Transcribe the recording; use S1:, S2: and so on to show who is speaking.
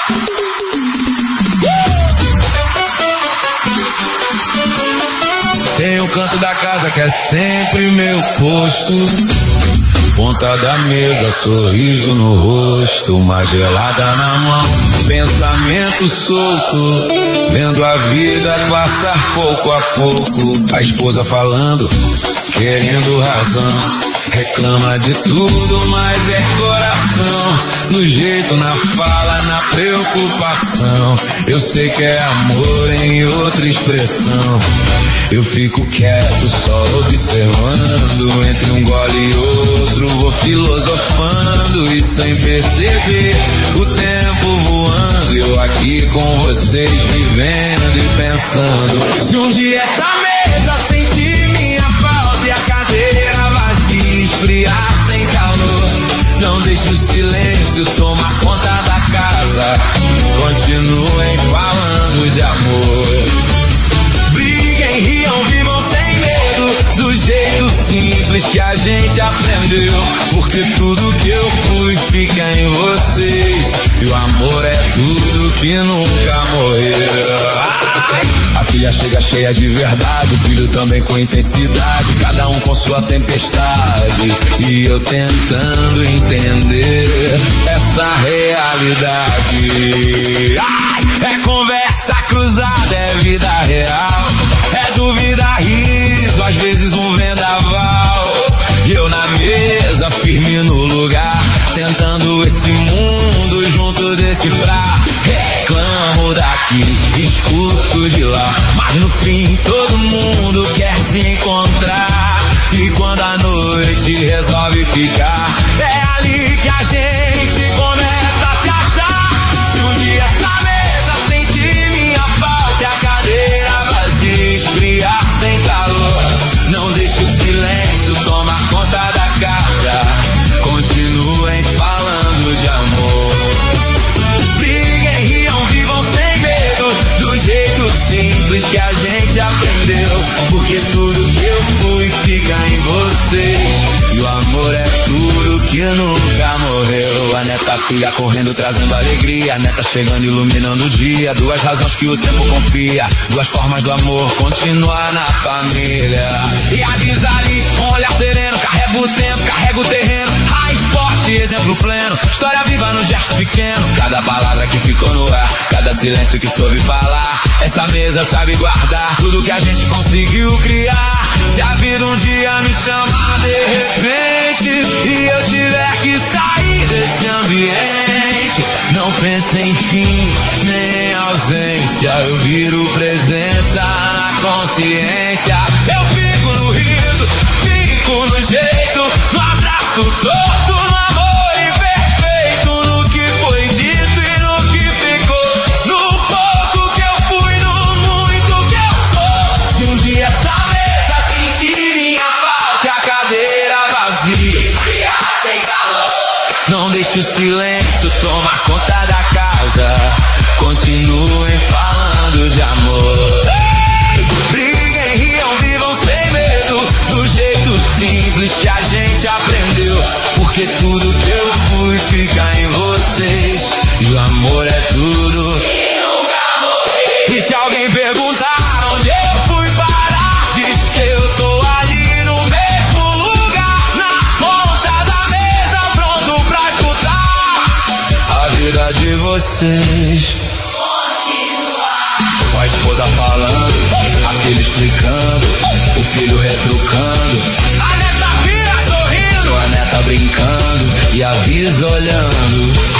S1: Tem o canto da casa que é sempre meu posto. Ponta da mesa, sorriso no rosto, uma gelada na mão, pensamento solto, vendo a vida passar pouco a pouco. A esposa falando, querendo razão, reclama de tudo, mas é coração. No jeito, na fala, na preocupação. Eu sei que é amor em outra expressão. Eu fico quieto, só observando. Entre um gole e outro vou filosofando. E sem perceber o tempo voando, eu aqui com vocês vivendo e pensando. Se um dia essa mesa sentir minha falta e a cadeira vazia esfriar sem calor, não deixe o silêncio tomar conta da casa. Continuem falando de amor. Briguem, riam, vivam sem medo, do jeito simples que a gente aprendeu. Porque tudo que eu fui fica em vocês, e o amor é tudo que nunca morreu. A filha chega cheia de verdade, o filho também com intensidade, cada um com sua tempestade, e eu tentando entender essa realidade. É conversa cruzada, é vida real, é dúvida, riso, às vezes um vendaval. E eu na mesa, firme no lugar, tentando esse mundo junto decifrar. Reclamo daqui, escuto de lá, mas no fim todo mundo quer se encontrar. E quando a noite resolve ficar, é ali que a gente começa a se achar. Se um dia essa mesa sentir minha falta e a cadeira vazia esfriar sem calor, não deixe o silêncio tomar conta da casa. Continuem falando de amor. Briguem, riam, vivam sem medo, do jeito simples que a gente aprendeu. Porque tudo que eu fui fica em vocês, e o amor é tudo que nunca morreu. A neta filha correndo trazendo alegria, a neta chegando iluminando o dia. Duas razões que o tempo confia, duas formas do amor continuar na família. E avisa ali, um olhar sereno, carrega o tempo, carrega o terreno. Raiz forte, exemplo pleno, história viva no gesto pequeno. Cada palavra que ficou no ar, cada silêncio que soube falar. Essa mesa sabe guardar tudo que a gente conseguiu criar. Se a vida um dia me chamar de repente e eu tiver que sair desse ambiente, não pense em fim nem ausência, eu viro presença na consciência. Eu fico no riso, fico no jeito, no abraço torto, no amor imperfeito, no que foi dito e no que ficou, no pouco que eu fui, no muito que eu sou. Se um dia essa mesa sentir minha falta e a cadeira vazia esfriar sem calor, não deixe o silêncio tomar conta da casa. Continuem falando de amor. Briguem, riam, vivam sem medo, do jeito simples que a gente aprendeu. Porque tudo que eu fui fica em vocês, e o amor é tudo que nunca morreu. E se alguém perguntar onde eu fui parar, diz que eu tô ali no mesmo lugar, na ponta da mesa, pronto pra escutar a vida de vocês. A esposa falando, a filha explicando, o filho retrucando, a neta filha sorrindo, a neta brincando e a bisa olhando.